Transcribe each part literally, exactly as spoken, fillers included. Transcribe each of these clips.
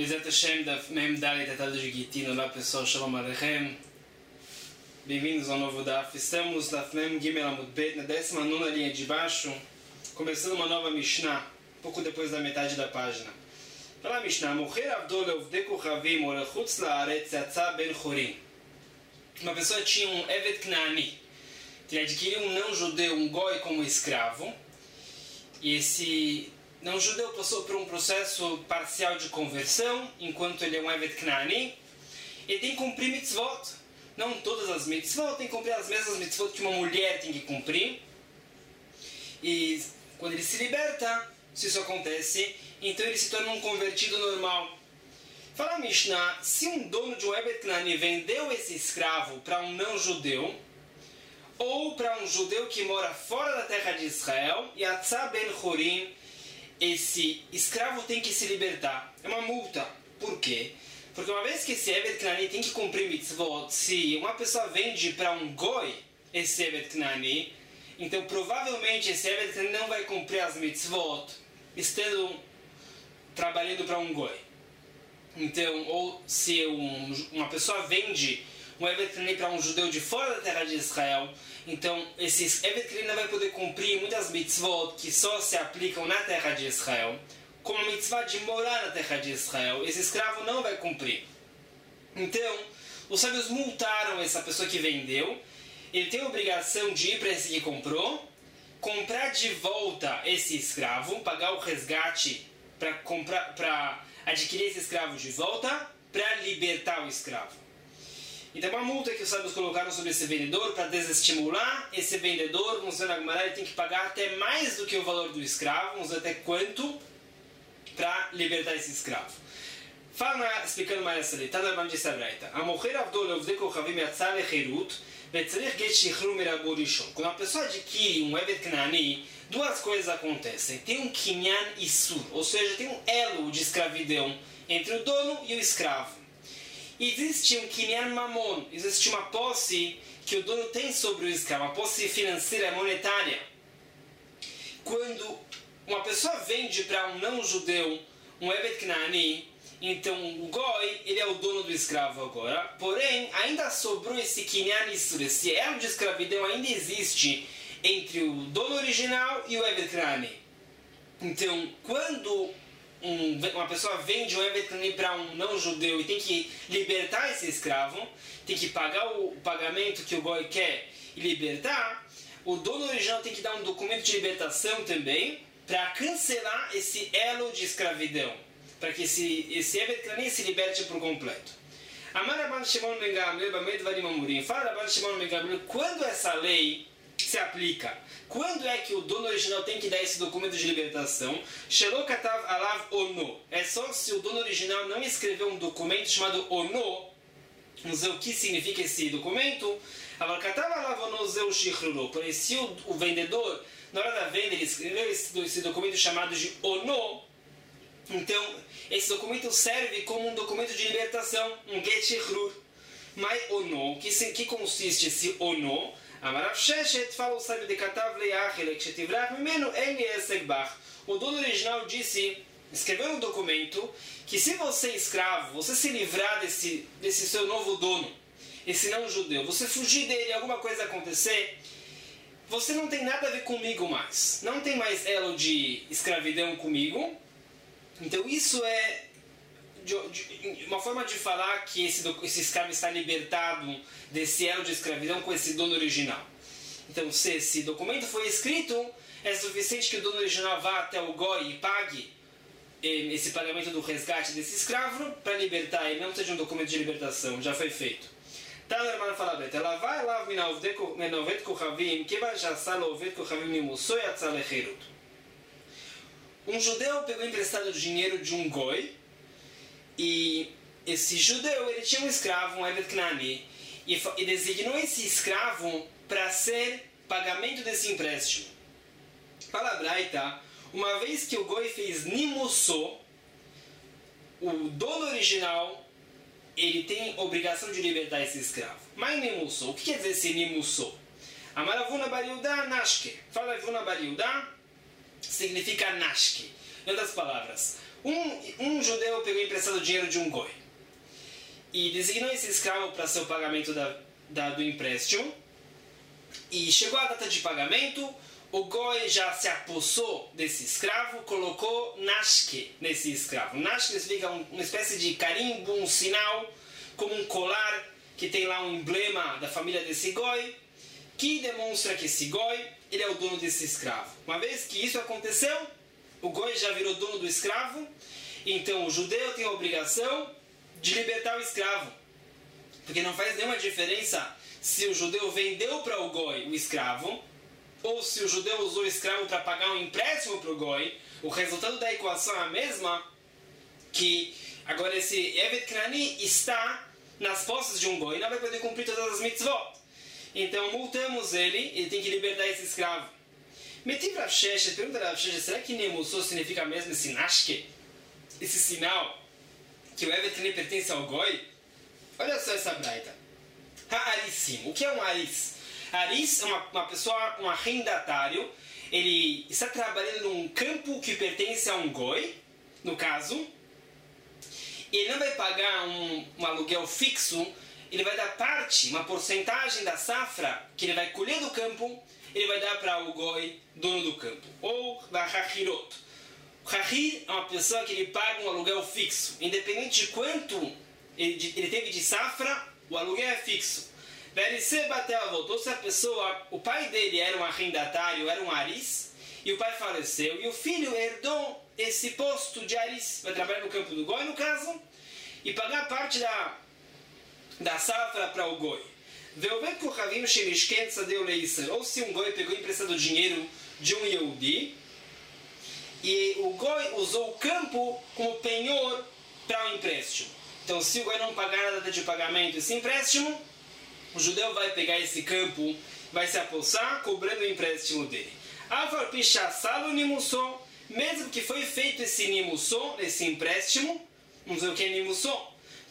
Bezerra Hashem da Mem Dalet Atal de Gitin. Olá pessoal, Shalom Aleichem. Bem-vindos ao novo Daf. Estamos na Mem Gimel Amud Bet, na décima nona linha de baixo, começando uma nova Mishnah, pouco depois da metade da página. Fala a Mishnah: Mocher Avdol Leovdeku Chavim Olechutz Laaretz Yatza Ben Chorim. Uma pessoa tinha um Evet Knaani. Ele adquiriu um não-judeu, um goi, como escravo. E esse não-judeu passou por um processo parcial de conversão, enquanto ele é um Evet Knaani. Ele tem que cumprir mitzvot. Não todas as mitzvot, tem que cumprir as mesmas mitzvot que uma mulher tem que cumprir. E quando ele se liberta, se isso acontece, então ele se torna um convertido normal. Fala a Mishnah: se um dono de um Evet Knaani vendeu esse escravo para um não-judeu, ou para um judeu que mora fora da terra de Israel, Yatza Ben Chorim, esse escravo tem que se libertar. É uma multa. Por quê? Porque uma vez que esse Evet Knaani tem que cumprir mitzvot, se uma pessoa vende para um goi esse Evet Knaani, então provavelmente esse Evet Knaani não vai cumprir as mitzvot, estando trabalhando para um goi. Então, ou se um, uma pessoa vende um Evet Knaani para um judeu de fora da terra de Israel, então esse Evet Knaani não vai poder cumprir muitas mitzvot que só se aplicam na terra de Israel, como a mitzvah de morar na terra de Israel. Esse escravo não vai cumprir. Então, os sábios multaram essa pessoa que vendeu. Ele tem a obrigação de ir para esse que comprou, comprar de volta esse escravo, pagar o resgate para comprar, para adquirir esse escravo de volta, para libertar o escravo. Então, uma multa que os sábios colocaram sobre esse vendedor para desestimular esse vendedor. Vamos ver na Gemara, ele tem que pagar até mais do que o valor do escravo. Vamos ver até quanto para libertar esse escravo. Fala explicando mais essa letra. Tá, disse a Braita: Amocher Avdol Leovdeku Chavim Yatza Lecherut Vetzarich Get Shichrum Mirabur Rishon. Quando uma pessoa adquire um Evet Knaani, duas coisas acontecem. Tem um Kinyan Isur, ou seja, tem um elo de escravidão entre o dono e o escravo. Existe um Kinyan Mamon, existe uma posse que o dono tem sobre o escravo, uma posse financeira, monetária. Quando uma pessoa vende para um não-judeu um Evet Knaani, então o goi, ele é o dono do escravo agora, porém ainda sobrou esse Kinyan Isur, esse elo de escravidão ainda existe entre o dono original e o Evet Knaani. Então, quando Um, uma pessoa vende um Evet Knaani para um não-judeu e tem que libertar esse escravo, tem que pagar o pagamento que o goi quer e libertar, o dono original tem que dar um documento de libertação também para cancelar esse elo de escravidão, para que esse, esse Evet Knaani se liberte por completo. Amar Rabban Shimon ben Gamliel Bamed Varim Amurim. Fala Rabban Shimon ben Gamliel, quando essa lei se aplica? Quando é que o dono original tem que dar esse documento de libertação? Shelo katav alav ono. É só se o dono original não escreveu um documento chamado ono. Vamos ver o que significa esse documento. Aval katav alav ono zeu shichruro. Porém, se o, o vendedor, na hora da venda, ele escreveu esse, esse documento chamado de ono, então esse documento serve como um documento de libertação, um get shichrur. Mas ono, que, que consiste esse ono? Amarav Sheshet, fala o sábio de Katav Leachele, que Shetivrach Mimeno Eli Esegbach. O dono original disse, escreveu um documento, que se você é escravo, você se livrar desse, desse seu novo dono, esse não-judeu, você fugir dele, alguma coisa acontecer, você não tem nada a ver comigo mais. Não tem mais elo de escravidão comigo. Então isso é De, de, uma forma de falar que esse, esse escravo está libertado desse elo de escravidão com esse dono original. Então, se esse documento foi escrito, é suficiente que o dono original vá até o goi e pague eh, esse pagamento do resgate desse escravo para libertar ele. Não precisa de um documento de libertação, já foi feito. Tá, a irmã fala bem. Ela vai lá menovet kochavim, que vai já salovet kochavim nimusso e atzalecherut. Um judeu pegou emprestado dinheiro de um goi. E esse judeu, ele tinha um escravo, um Evet Knaani, e, e designou esse escravo para ser pagamento desse empréstimo. Fala a Braita, uma vez que o goi fez nimusso, o dono original, ele tem obrigação de libertar esse escravo. Mas nimusso, o que quer dizer esse nimusso? Amaravuna bariudá nashke. Fala Avuna bariudá, significa nashke. Em outras palavras, Um, um judeu pegou emprestado dinheiro de um goi e designou esse escravo para ser o pagamento da, da, do empréstimo. E chegou a data de pagamento, o goi já se apossou desse escravo, colocou nashke nesse escravo. Nashke significa um, uma espécie de carimbo, um sinal, como um colar que tem lá um emblema da família desse goi, que demonstra que esse goi ele é o dono desse escravo. Uma vez que isso aconteceu, o goi já virou dono do escravo, então o judeu tem a obrigação de libertar o escravo. Porque não faz nenhuma diferença se o judeu vendeu para o goi o escravo, ou se o judeu usou o escravo para pagar um empréstimo para o goi. O resultado da equação é a mesma, que agora esse Evet Knani está nas posses de um goi, não vai poder cumprir todas as mitzvot. Então multamos ele, ele tem que libertar esse escravo. Metiv Rav Sheshet, pergunta Rav Sheshet, será que Nemussô significa mesmo esse nashke? Esse sinal que o Evet Knani pertence ao goi? Olha só essa braita. Ha'arisim. O que é um aris? Aris é uma, uma pessoa, um arrendatário. Ele está trabalhando num campo que pertence a um goi, no caso. E ele não vai pagar um, um aluguel fixo. Ele vai dar parte, uma porcentagem da safra que ele vai colher do campo, ele vai dar para o goi, dono do campo. Ou da hachirot. O hachir é uma pessoa que ele paga um aluguel fixo. Independente de quanto ele, ele teve de safra, o aluguel é fixo. Verisê bateu, voltou. Se a pessoa, o pai dele era um arrendatário, era um aris, e o pai faleceu, e o filho herdou esse posto de aris, vai trabalhar no campo do goi, no caso, e pagar parte da, da safra para o goi. Ou se um goi pegou emprestado dinheiro de um Yehudi, e o goi usou o campo como penhor para o empréstimo. Então, se o goi não pagar a data de pagamento desse empréstimo, o judeu vai pegar esse campo, vai se apossar, cobrando o empréstimo dele. Mesmo que foi feito esse nimussô, esse empréstimo, vamos ver o que é nimussô.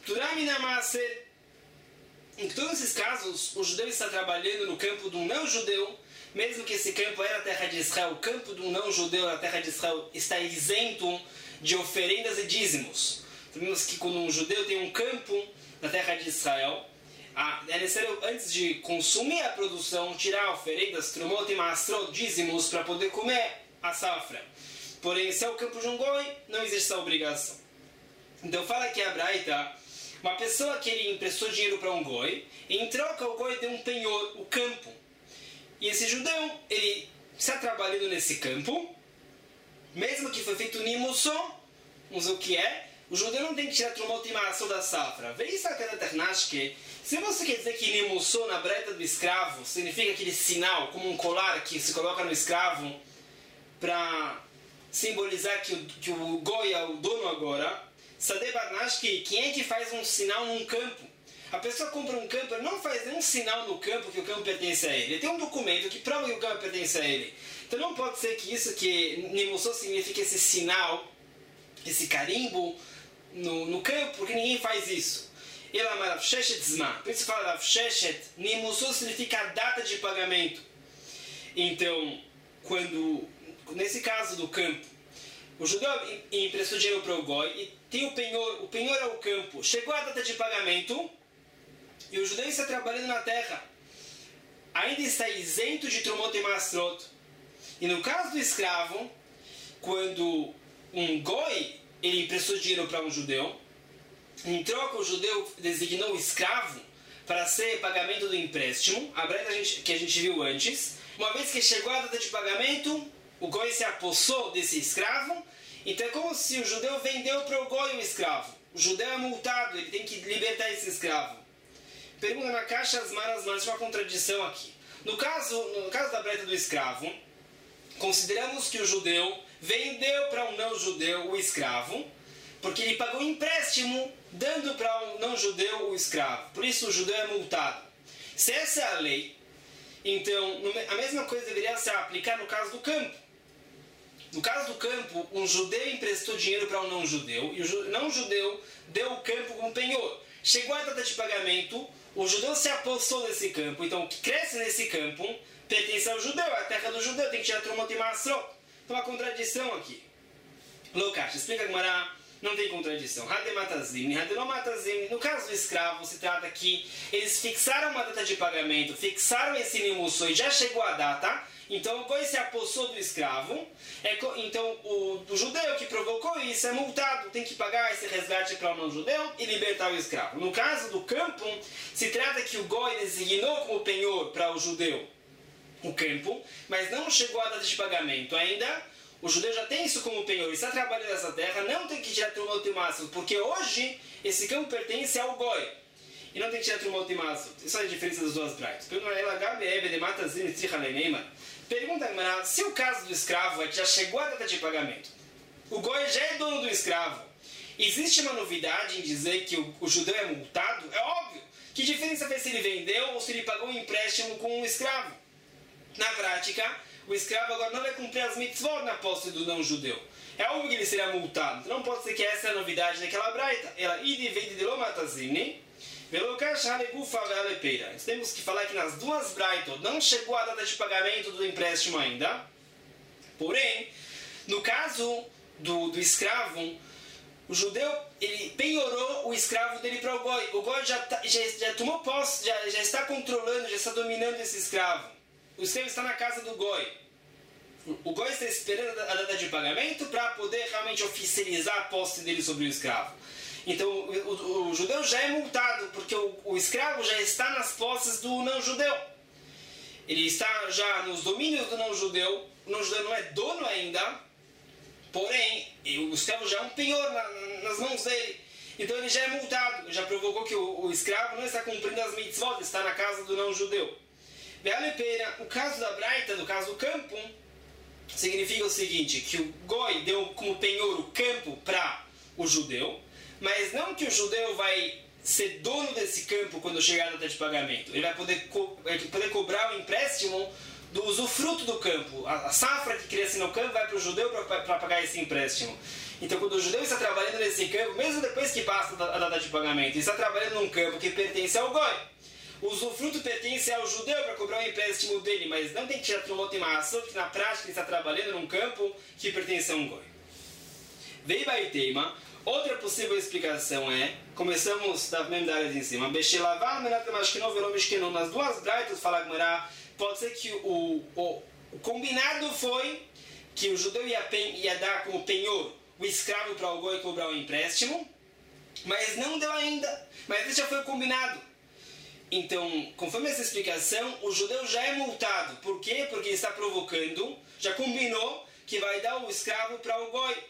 Em todos esses casos, o judeu está trabalhando no campo de um não-judeu, mesmo que esse campo era a terra de Israel, o campo de um não-judeu na terra de Israel está isento de oferendas e dízimos. Sabemos que quando um judeu tem um campo na terra de Israel, é necessário, antes de consumir a produção, tirar oferendas, trumot e maastrot, dízimos, para poder comer a safra. Porém, se é o campo de um goi, não existe essa obrigação. Então fala que a braita, uma pessoa que ele emprestou dinheiro para um goi, e em troca o goi deu um penhor, o campo. E esse judeu, ele está trabalhando nesse campo, mesmo que foi feito nimussô, vamos ver o que é, o judeu não tem que tirar trumot e maastrot da safra. Vê isso aqui na Ternashke. Se você quer dizer que nimussô na braita do escravo significa aquele sinal, como um colar que se coloca no escravo para simbolizar que o, que o goi é o dono agora, Sadeh Barnashki, quem é que faz um sinal num campo? A pessoa compra um campo, ele não faz nenhum sinal no campo que o campo pertence a ele. Ele tem um documento que prova que o campo pertence a ele. Então não pode ser que isso que nimussô significa esse sinal, esse carimbo no, no campo, porque ninguém faz isso. Ela é Rav Sheshet Zman. Por isso fala Rav Sheshet, nimussô significa a data de pagamento. Então, quando, nesse caso do campo, o judeu emprestou dinheiro para o goi e tem o penhor, o penhor é o campo. Chegou a data de pagamento e o judeu está trabalhando na terra. Ainda está isento de trumot e maastrot. E no caso do escravo, quando um goi ele emprestou dinheiro para um judeu, em troca o judeu designou o escravo para ser pagamento do empréstimo, a breta que a gente viu antes. Uma vez que chegou a data de pagamento, o goi se apossou desse escravo, então é como se o judeu vendeu para o goi o escravo. O judeu é multado, ele tem que libertar esse escravo. Pergunta na caixa as maras mas uma contradição aqui. No caso, no caso da breta do escravo, consideramos que o judeu vendeu para um não-judeu o escravo, porque ele pagou empréstimo dando para um não-judeu o escravo. Por isso o judeu é multado. Se essa é a lei, então a mesma coisa deveria se aplicar no caso do campo. No caso do campo, um judeu emprestou dinheiro para um não-judeu e o não-judeu deu o campo como penhor. Chegou a data de pagamento, o judeu se apossou desse campo. Então o que cresce nesse campo pertence ao judeu, é a terra do judeu, tem que tirar trumot e maastrot. Então uma contradição aqui. Lokash, explica a Gemara, não tem contradição. Hadematazimni, Hadelomatazimni. No caso do escravo, se trata que eles fixaram uma data de pagamento, fixaram esse nimusso e já chegou a data, então o goi se apossou do escravo, é, então o, o judeu que provocou isso é multado, tem que pagar esse resgate para o não-judeu e libertar o escravo. No caso do campo, se trata que o goi designou como penhor para o judeu o campo, mas não chegou a data de pagamento ainda. O judeu já tem isso como penhor, está trabalhando nessa terra, não tem que tirar trumot e máximo, porque hoje esse campo pertence ao goi. E não tem que tirar trumot e máximo. Isso é a diferença das duas braitas. Pergunta a se o caso do escravo é que já chegou a data de pagamento, o goi já é dono do escravo, existe uma novidade em dizer que o, o judeu é multado? É óbvio. Que diferença fez se ele vendeu ou se ele pagou um empréstimo com um escravo? Na prática, o escravo agora não vai cumprir as mitzvot na posse do não-judeu. É óbvio que ele será multado. Então não pode ser que essa é a novidade daquela braita. Ela ide vende de lomatazimni, velokash halegufa vealepeira. Nós temos que falar que nas duas braitot não chegou a data de pagamento do empréstimo ainda. Porém, no caso do, do escravo, o judeu ele penhorou o escravo dele para o goi. O goi já, tá, já, já tomou posse, já, já está controlando, já está dominando esse escravo. O escravo está na casa do goi. O goi está esperando a data de pagamento para poder realmente oficializar a posse dele sobre o escravo. Então o, o, o judeu já é multado, porque o, o escravo já está nas posses do não-judeu. Ele está já nos domínios do não-judeu. O não-judeu não é dono ainda, porém o escravo já é um penhor na, nas mãos dele. Então ele já é multado, já provocou que o, o escravo não está cumprindo as mitzvot, está na casa do não-judeu. O caso da braita, no caso do campo, significa o seguinte, que o goi deu como penhor o campo para o judeu, mas não que o judeu vai ser dono desse campo quando chegar a data de pagamento. Ele vai poder, co- vai poder cobrar o empréstimo do usufruto do campo. A, a safra que cresce no campo vai para o judeu para pagar esse empréstimo. Então quando o judeu está trabalhando nesse campo, mesmo depois que passa a data de pagamento, ele está trabalhando num campo que pertence ao goi. O usufruto pertence ao judeu para cobrar o empréstimo dele, mas não tem que tirar trumot e maassot, porque na prática ele está trabalhando num campo que pertence a um goi. Veio Baiteima, outra possível explicação é, começamos da mesma área de em cima, nas duas braitas fala Gemara, pode ser que o, o, o combinado foi que o judeu ia, pen, ia dar como penhor o escravo para o goi cobrar o empréstimo, mas não deu ainda, mas isso já foi combinado. Então, conforme essa explicação, o judeu já é multado. Por quê? Porque ele está provocando, já combinou que vai dar o escravo para o goi.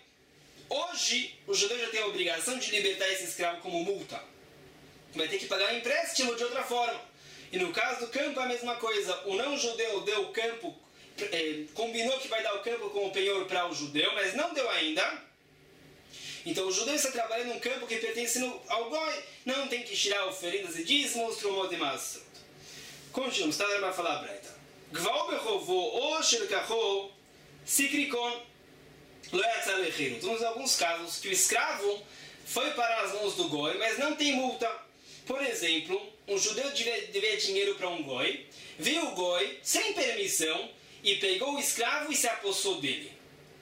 Hoje, o judeu já tem a obrigação de libertar esse escravo como multa. Vai ter que pagar um empréstimo de outra forma. E no caso do campo, a mesma coisa. O não-judeu deu o campo, eh, combinou que vai dar o campo como penhor para o judeu, mas não deu ainda. Então o judeu está trabalhando num campo que pertence no, ao goi, não tem que tirar oferendas e dízimos, trumot e maassot. Continuamos, está dando para falar a breita. Gvau bechovo ou shelkacho sikrikon lo yatsa lechiru. Temos alguns casos que o escravo foi para as mãos do goi, mas não tem multa. Por exemplo, um judeu devia dinheiro para um goi, viu o goi sem permissão e pegou o escravo e se apossou dele.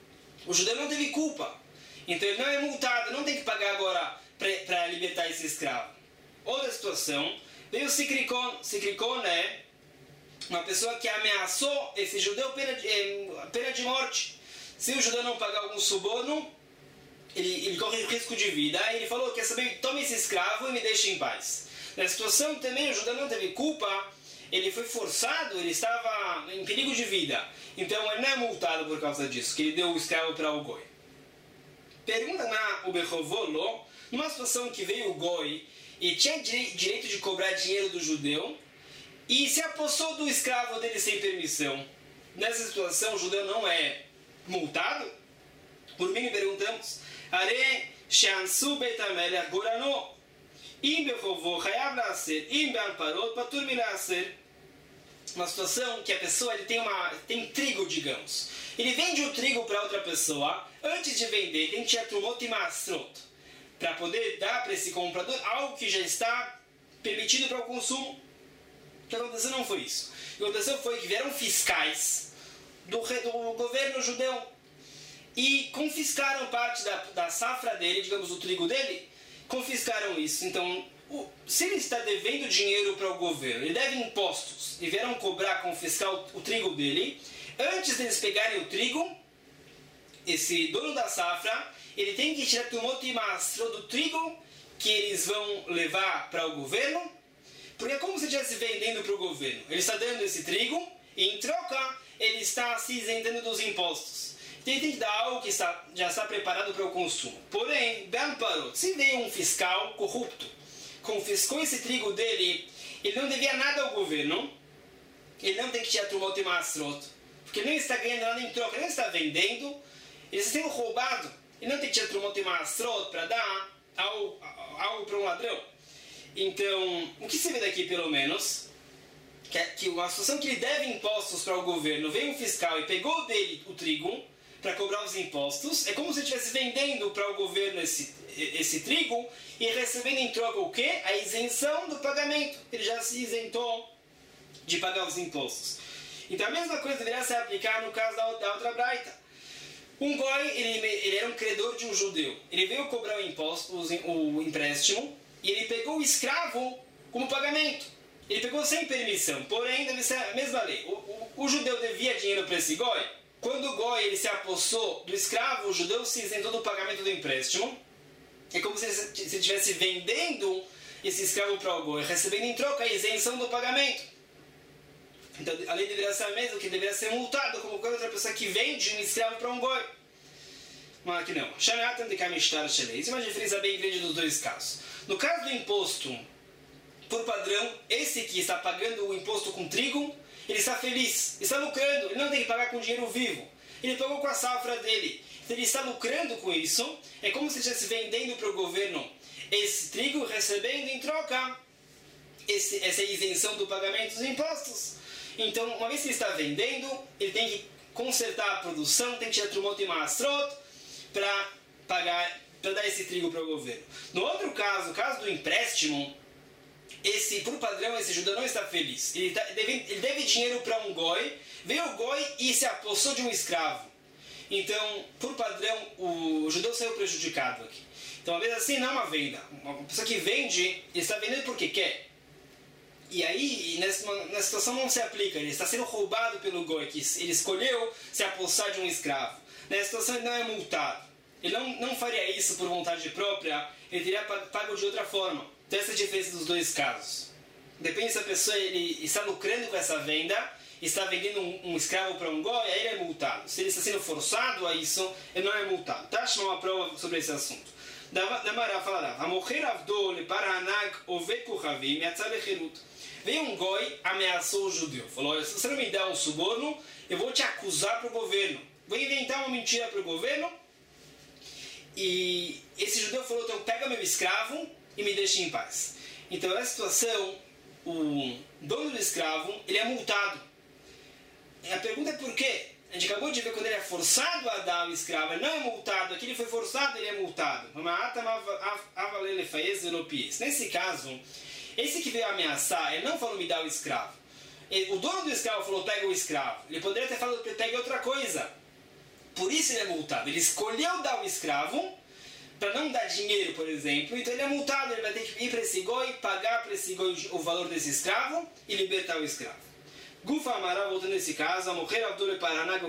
O judeu não teve culpa. Então ele não é multado, não tem que pagar agora para libertar esse escravo. Outra situação, veio o sikrikon. Sikrikon é uma pessoa que ameaçou esse judeu pena de, é, pena de morte. Se o judeu não pagar algum suborno, ele, ele corre risco de vida. Aí ele falou, quer saber, tome esse escravo e me deixe em paz. Na situação também o judeu não teve culpa, ele foi forçado, ele estava em perigo de vida. Então ele não é multado por causa disso, que ele deu o escravo para o goi. Pergunta na o Bechovolo, numa situação que veio o goi e tinha direito de cobrar dinheiro do judeu e se apossou do escravo dele sem permissão. Nessa situação o judeu não é multado? Por mim perguntamos, Are Shansu Betamelech Gorano Im Bechovo Chayav Laser Im Be'alparot Patur Milaser. Uma situação que a pessoa ele tem, uma, tem trigo, digamos. Ele vende o trigo para outra pessoa. Antes de vender, tem que tirar trumot e maassot para poder dar para esse comprador algo que já está permitido para o consumo. O que aconteceu não foi isso. O que aconteceu foi que vieram fiscais do, do governo judeu e confiscaram parte da, da safra dele, digamos, o trigo dele, confiscaram isso. Então, o, se ele está devendo dinheiro para o governo, ele deve impostos, e vieram cobrar, confiscar o, o trigo dele, antes deles pegarem o trigo, esse dono da safra, ele tem que tirar tumot e mastro do trigo que eles vão levar para o governo, porque é como se estivesse vendendo para o governo. Ele está dando esse trigo, e em troca, ele está se isentando dos impostos. Então ele tem que dar algo que está, já está preparado para o consumo. Porém, Ben parou. Se veio um fiscal corrupto, confiscou esse trigo dele, ele não devia nada ao governo, ele não tem que tirar tumot e mastrot, porque ele não está ganhando nada em troca, ele não está vendendo, ele está sendo roubado, ele não tem que tirar tumot e mastrot para dar algo, algo para um ladrão. Então, o que se vê daqui pelo menos, que, é, que a situação que ele deve impostos para o governo, veio um fiscal e pegou dele o trigo para cobrar os impostos, é como se ele estivesse vendendo para o governo esse, esse trigo e recebendo em troca o quê? A isenção do pagamento. Ele já se isentou de pagar os impostos. Então a mesma coisa deveria se aplicar no caso da, da outra braita. Um goi, ele, ele era um credor de um judeu. Ele veio cobrar o imposto, o, o empréstimo, e ele pegou o escravo como pagamento. Ele pegou sem permissão, porém deve ser a mesma lei. O, o, o judeu devia dinheiro para esse goi. Quando o goi ele se apossou do escravo, o judeu se isentou do pagamento do empréstimo. É como se ele estivesse vendendo esse escravo para o goi, recebendo em troca a isenção do pagamento. Então a lei deveria ser a mesma, que deveria ser multado como qualquer outra pessoa que vende um escravo para um goi. Mas aqui não. Isso é uma diferença bem grande dos dois casos. No caso do imposto, por padrão, esse que está pagando o imposto com trigo, ele está feliz, está lucrando, ele não tem que pagar com dinheiro vivo. Ele pagou com a safra dele. Então ele está lucrando com isso. É como se estivesse vendendo para o governo esse trigo, recebendo em troca esse, essa isenção do pagamento dos impostos. Então, uma vez que ele está vendendo, ele tem que consertar a produção, tem que tirar trumot e mastrot para pagar, para dar esse trigo para o governo. No outro caso, o caso do empréstimo, esse, por padrão, esse judeu não está feliz. Ele, tá, deve, ele deve dinheiro para um goi, veio o goi e se apossou de um escravo. Então, por padrão, o judeu saiu prejudicado aqui. Então, uma vez assim, não é uma venda. Uma pessoa que vende, ele está vendendo porque quer. E aí, nessa, nessa situação não se aplica. Ele está sendo roubado pelo goi, que ele escolheu se apossar de um escravo. Nessa situação, ele não é multado. Ele não, não faria isso por vontade própria, ele teria pago de outra forma. Então essa é a diferença dos dois casos. Depende se a pessoa ele está lucrando com essa venda, está vendendo um, um escravo para um goi, aí ele é multado. Se ele está sendo forçado a isso, ele não é multado. Tá? Chamar uma prova sobre esse assunto. Damara falará: veio um goi, ameaçou o judeu. Falou: olha, se você não me der um suborno, eu vou te acusar para o governo. Vou inventar uma mentira para o governo. E esse judeu falou: então pega meu escravo e me deixe em paz. Então, nessa situação, o dono do escravo, ele é multado. E a pergunta é por quê? A gente acabou de ver quando ele é forçado a dar o escravo, ele não é multado. Aqui ele foi forçado, ele é multado. Nesse caso, esse que veio ameaçar, ele não falou me dá o escravo. O dono do escravo falou pega o escravo. Ele poderia ter falado pegue outra coisa. Por isso ele é multado. Ele escolheu dar o escravo para não dar dinheiro, por exemplo. Então ele é multado. Ele vai ter que ir para esse goi, pagar para esse goi o valor desse escravo e libertar o escravo. Gufa Amará, voltando nesse caso, a morrer Abdul Paraná,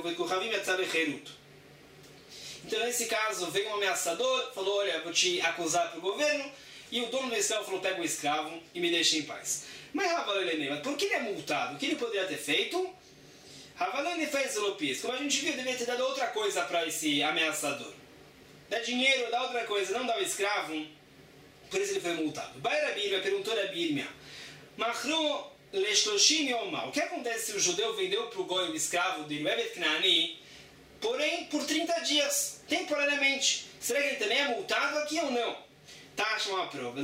então nesse caso veio um ameaçador, falou: olha, vou te acusar para o governo. E o dono do escravo falou: pega o escravo e me deixa em paz. Mas Ravalele, por que ele é multado? O que ele poderia ter feito? Ravalele fez Lopis. Como a gente viu, deveria ter dado outra coisa para esse ameaçador. Dá dinheiro, dá outra coisa, não dá o escravo. Por isso ele foi multado. Baira Birma perguntou a Birma: Machru Leshloshim Yomah. O que acontece se o judeu vendeu para o goi o escravo dele, o Evet Knani, porém por trinta dias, temporariamente? Será que ele também é multado aqui ou não? Taxa uma prova.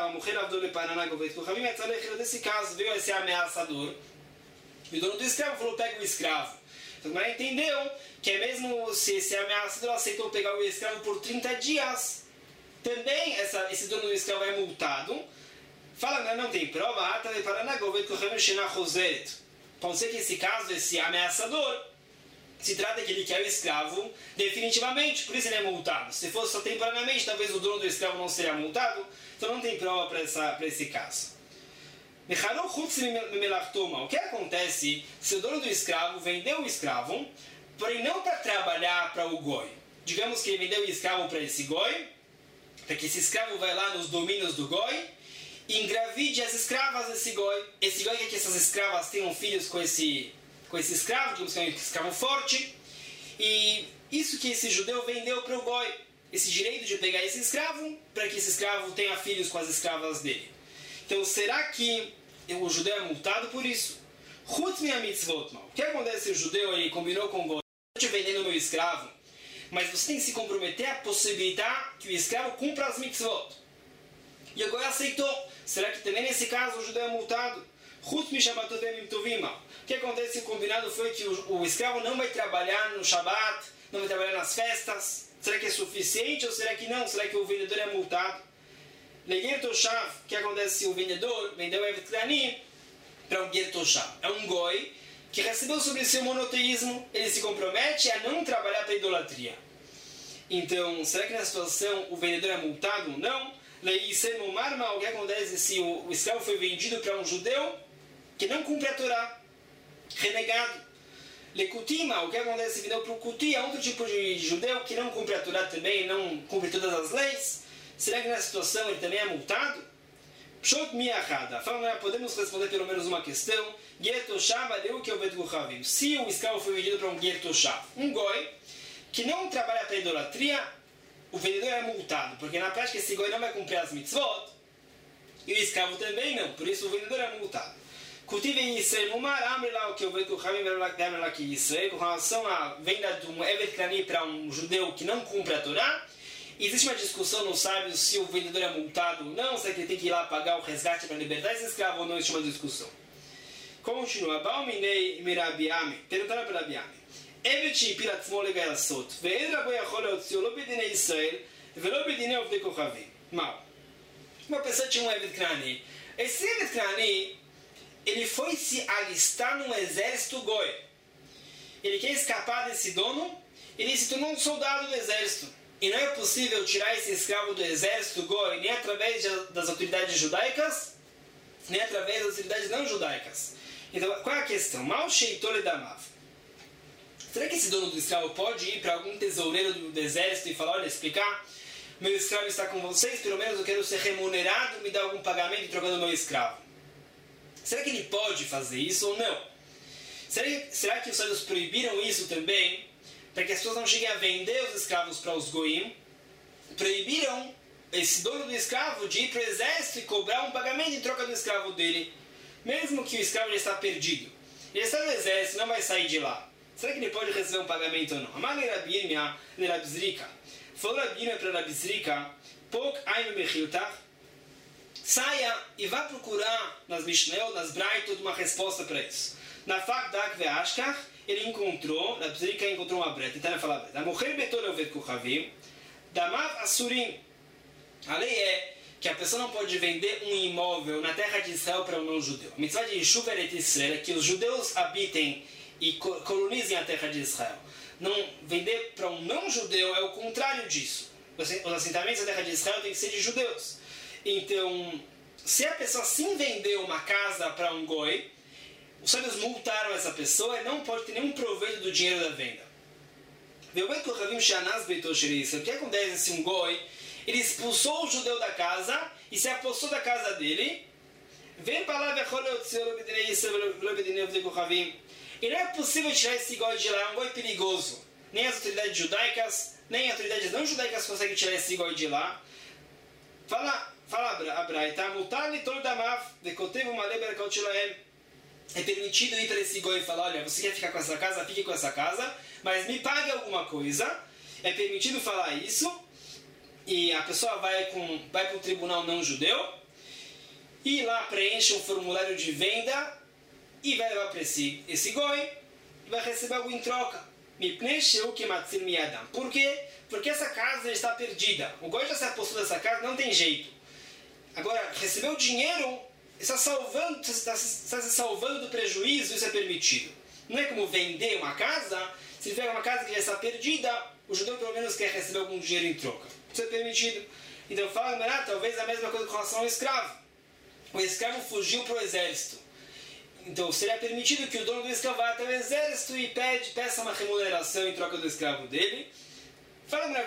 Nesse caso, veio esse ameaçador. E o dono do escravo falou: pega o escravo. Então, mas entendeu que é mesmo se esse ameaçador aceitou pegar o escravo por trinta dias, também essa, esse dono do escravo é multado. Fala, não, não tem prova. Pode ser que esse caso, esse ameaçador, se trata que ele quer o escravo definitivamente, por isso ele é multado. Se fosse só temporariamente, talvez o dono do escravo não seria multado, então não tem prova para esse caso. O que acontece se o dono do escravo vendeu o escravo, porém não para trabalhar para o goi? Digamos que ele vendeu o escravo para esse goi, para que esse escravo vá lá nos domínios do goi e engravide as escravas desse goi. Esse goi quer que essas escravas tenham filhos com esse, com esse escravo, digamos que é um escravo forte, e isso que esse judeu vendeu para o goi, esse direito de pegar esse escravo, para que esse escravo tenha filhos com as escravas dele. Então, será que o judeu é multado por isso? O que acontece se o judeu ele combinou com o goi? Eu estou te vendendo meu escravo, mas você tem que se comprometer a possibilitar que o escravo cumpra as mitzvot. E o goi aceitou. Será que também nesse caso o judeu é multado? O que acontece se o combinado foi que o, o escravo não vai trabalhar no Shabat, não vai trabalhar nas festas? Será que é suficiente ou será que não? Será que o vendedor é multado? Leguer Toshav, o que acontece se o vendedor vendeu Evet Klani para um Ger Toshav? É um goi que recebeu sobre si o monoteísmo, ele se compromete a não trabalhar para a idolatria. Então, será que nessa situação o vendedor é multado? Não. O que acontece se o, o escravo foi vendido para um judeu que não cumpre a Torá? Renegado. Lekutima, o que acontece se vendeu para o Kuti, é outro tipo de judeu que não cumpre a Torá também, não cumpre todas as leis? Será que nessa situação ele também é multado? Pshot miachada. Fala, podemos responder pelo menos uma questão. Ger Toshav adeu que obed guchavim. Se o escravo foi vendido para um Ger Toshav, um goi, que não trabalha para a idolatria, o vendedor é multado, porque na prática esse goi não vai cumprir as mitzvot, e o escravo também não, por isso o vendedor é multado. Cultiva em Israel, Mumar, abre lá o que eu vejo com o Rabim aqui em Israel, com relação à venda de um Evet Klani para um judeu que não cumpre a Torá. Existe uma discussão nos sábios se o vendedor é multado ou não, se ele tem que ir lá pagar o resgate para libertar esse escravo ou não, existe uma discussão. Continua, Bauminei Mirabiame, perguntaram para Rabiame. Evet שהפיל עצמו לגייסות, ואין רבו יכול להוציאו לא בדיני ישראל ולא בדיני עובדי כוכבים. מה? Uma pessoa tinha um Evet Klani. Esse Evet Klani, ele foi se alistar num exército goi. Ele quer escapar desse dono, ele se tornou um soldado do exército. E não é possível tirar esse escravo do exército goi nem através das autoridades judaicas, nem através das autoridades não judaicas. Então, qual é a questão? Mal sheitole damav. Será que esse dono do escravo pode ir para algum tesoureiro do exército e falar, olha, explicar, meu escravo está com vocês, pelo menos eu quero ser remunerado, me dar algum pagamento trocando meu escravo? Será que ele pode fazer isso ou não? Será, será que os sábios proibiram isso também, para que as pessoas não cheguem a vender os escravos para os goim? Proibiram esse dono do escravo de ir para o exército e cobrar um pagamento em troca do escravo dele, mesmo que o escravo já está perdido. Ele está no exército, não vai sair de lá. Será que ele pode receber um pagamento ou não? Amar Rabirmia de Rabizrika. Falou Rabirmia para Rabizrika, Pok Ainu Mechiltach, saia e vá procurar nas Mishnayot, nas Braitot, uma resposta para isso. Na Fakdak Veashkach, ele encontrou, Rabizrika encontrou uma breta, então ele fala a breta. A Mocher Betol Ovet Kuchavim, Damav Asurim. A lei é que a pessoa não pode vender um imóvel na terra de Israel para um não-judeu. A mitzvah de Yishuv Eret Israel é que os judeus habitem e colonizem a terra de Israel. Não vender para um não-judeu é o contrário disso. Os assentamentos da terra de Israel têm que ser de judeus. Então, se a pessoa sim vendeu uma casa para um goi, os sábios multaram essa pessoa e não pode ter nenhum proveito do dinheiro da venda. O que acontece se um goi ele expulsou o judeu da casa e se apossou da casa dele? Vem para lá, e não é possível tirar esse goi de lá, é um goi perigoso. Nem as autoridades judaicas, nem as autoridades não judaicas conseguem tirar esse goi de lá. Fala, fala a Braita, multar-lhe todo damav, decotevo uma leber cautilaem. É permitido ir para esse goi e falar, olha, você quer ficar com essa casa, fique com essa casa, mas me pague alguma coisa. É permitido falar isso. E a pessoa vai, com, vai para um tribunal não judeu e lá preenche um formulário de venda e vai levar para si esse goi e vai receber algo em troca. Por quê? Porque essa casa já está perdida. O goi já se apossou dessa casa, não tem jeito. Agora, receber o dinheiro, está, salvando, está, está se salvando do prejuízo, isso é permitido. Não é como vender uma casa, Se ele pega uma casa que já está perdida, o judeu pelo menos quer receber algum dinheiro em troca. Isso é permitido. Então fala, Mará, talvez a mesma coisa com relação ao escravo. O escravo fugiu para o exército. Então seria permitido que o dono do escravo vá até o exército e pede, peça uma remuneração em troca do escravo dele. Fala, Mará,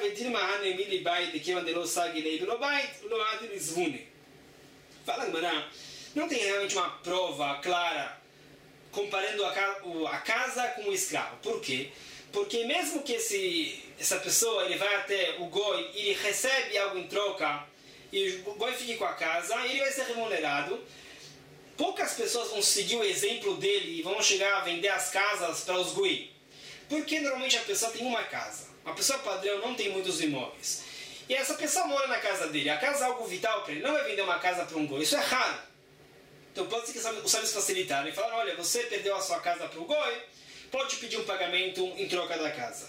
Fala, Mará, não tem realmente uma prova clara comparando a, ca a casa com o escravo. Por quê? Porque mesmo que esse, essa pessoa ele vai até o goi e ele recebe algo em troca e o goi fique com a casa, ele vai ser remunerado. Poucas pessoas vão seguir o exemplo dele e vão chegar a vender as casas para os goi. Porque normalmente a pessoa tem uma casa. Uma pessoa padrão não tem muitos imóveis. E essa pessoa mora na casa dele. A casa é algo vital para ele. Não vai vender uma casa para um goi. Isso é raro. Então pode ser que os sábios facilitarem. E falaram, olha, você perdeu a sua casa para o goi, pode pedir um pagamento em troca da casa.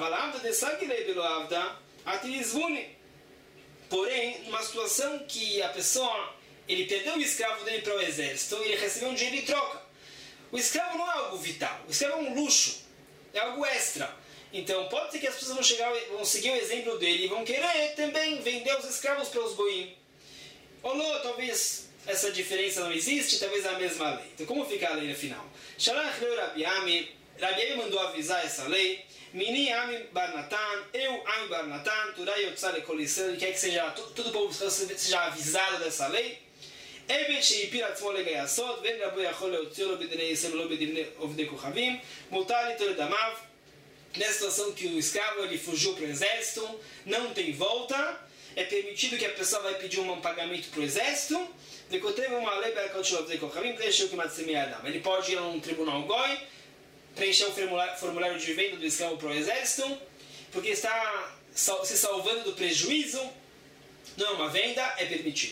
Porém, numa situação que a pessoa ele perdeu o escravo dele para o exército e ele recebeu um dinheiro em troca. O escravo não é algo vital. O escravo é um luxo. É algo extra. Então pode ser que as pessoas vão, chegar, vão seguir o exemplo dele e vão querer também vender os escravos para os goim. Ou não, talvez essa diferença não existe, talvez é a mesma lei. Então como fica a lei no final? Shalach leu Rabi Ami, Rabi Ami mandou avisar essa lei. Mini Ami Bar Natan, eu Ami Bar Natan, Turai Yotzar e Kolisel, ele quer que seja, todo o povo seja avisado dessa lei. Evet sheipir atzmo legayasot, ven Rabu yachol leotzio lo bedinei Yisrael lo bedinei ovdei kochavim, mutar litor damav. Nessa situação que o escravo ele fugiu para o exército, não tem volta, é permitido que a pessoa vai pedir um pagamento para o exército. Ele pode ir a um tribunal goi, preencher o formulário de venda do escravo para o exército, porque está se salvando do prejuízo. Não é uma venda, é permitido.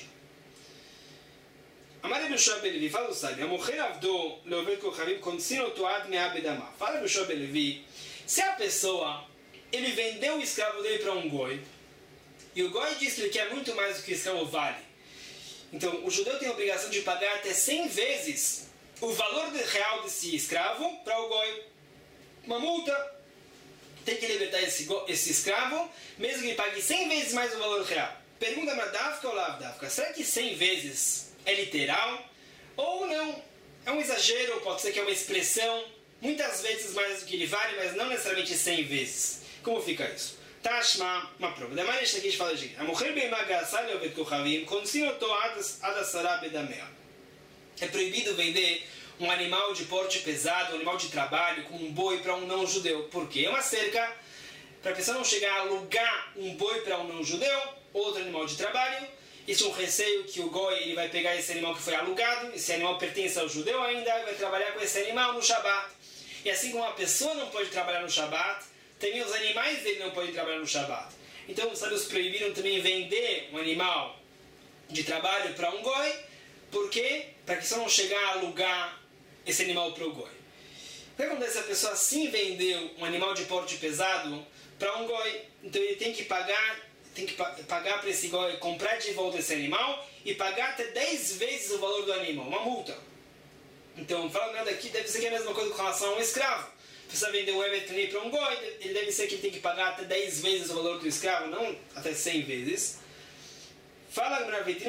Amar Bishua Belevi, fala o sábio, a mulher avdou leovet kochavim consino toad mea bedama. Fala Bishua Belevi, se a pessoa ele vendeu o escravo dele para um goi, e o goi diz que ele quer muito mais do que o escravo vale, então o judeu tem a obrigação de pagar até cem vezes o valor real desse escravo para o goi. Uma multa, tem que libertar esse, esse escravo, mesmo que ele pague cem vezes mais o valor real. Pergunta para Dafka ou Lavdafka, será que cem vezes é literal? Ou não? É um exagero, pode ser que é uma expressão, muitas vezes mais do que ele vale, mas não necessariamente cem vezes. Como fica isso? Tashma, uma prova. Da maneira que a gente fala de a mulher bem magaçada o betcochavim, consino toadas adasará bedamea. É proibido vender um animal de porte pesado, um animal de trabalho, como um boi para um não-judeu. Por quê? É uma cerca para a pessoa não chegar a alugar um boi para um não-judeu, outro animal de trabalho. Existe um receio que o goi ele vai pegar esse animal que foi alugado, esse animal pertence ao judeu ainda, vai trabalhar com esse animal no Shabat. E assim como uma pessoa não pode trabalhar no Shabat, também os animais dele não podem trabalhar no Shabat. Então os sábios proibiram também vender um animal de trabalho para um goi. Por quê? Para que só não chegar a alugar esse animal para o goi. O que acontece se a pessoa sim vendeu um animal de porte pesado para um goi? Então ele tem que pagar, tem que pagar para esse goi, comprar de volta esse animal e pagar até dez vezes o valor do animal, uma multa. Então, falando aqui, deve ser que é a mesma coisa com relação a um escravo. Se você vender um evet para um goi, ele deve ser que ele tem que pagar até dez vezes o valor do escravo, não até cem vezes. Fala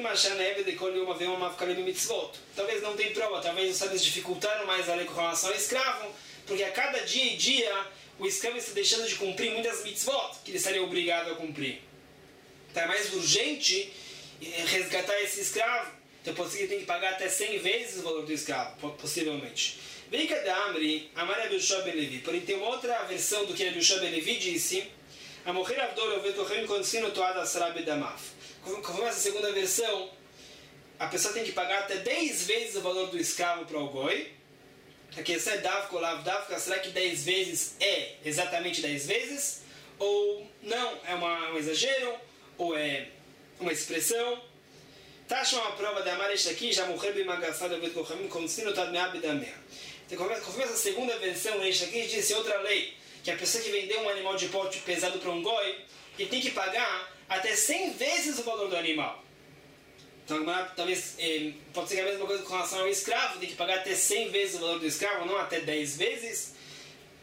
talvez não tenha prova, talvez os sábios dificultaram mais a lei com relação ao escravo, porque a cada dia e dia o escravo está deixando de cumprir muitas mitzvot que ele estaria obrigado a cumprir. Então é mais urgente resgatar esse escravo. Então pode ser que ele tem que pagar até cem vezes o valor do escravo, possivelmente. Vem cada Amri, Amar Abishua Ben Levi. Porém tem uma outra versão do que Abishua Ben Levi disse. A mulher avdou leovet kochavim consino toada asara bedamav. Conforme essa segunda versão, a pessoa tem que pagar até dez vezes o valor do escravo para o goi. Aqui é Davka ou Lavdavka, será que dez vezes é exatamente dez vezes? Ou não, é uma, um exagero? Ou é uma expressão? Tashma uma prova da Amar aqui, já morreu bem magaçado o Betcochamim, consino tadmea bedamea. Conforme essa segunda versão, este aqui disse outra lei, que a pessoa que vendeu um animal de porte pesado para um goi, ele tem que pagar até cem vezes o valor do animal. Então, talvez, eh, pode ser que a mesma coisa com relação ao escravo, tem que pagar até cem vezes o valor do escravo, não até dez vezes.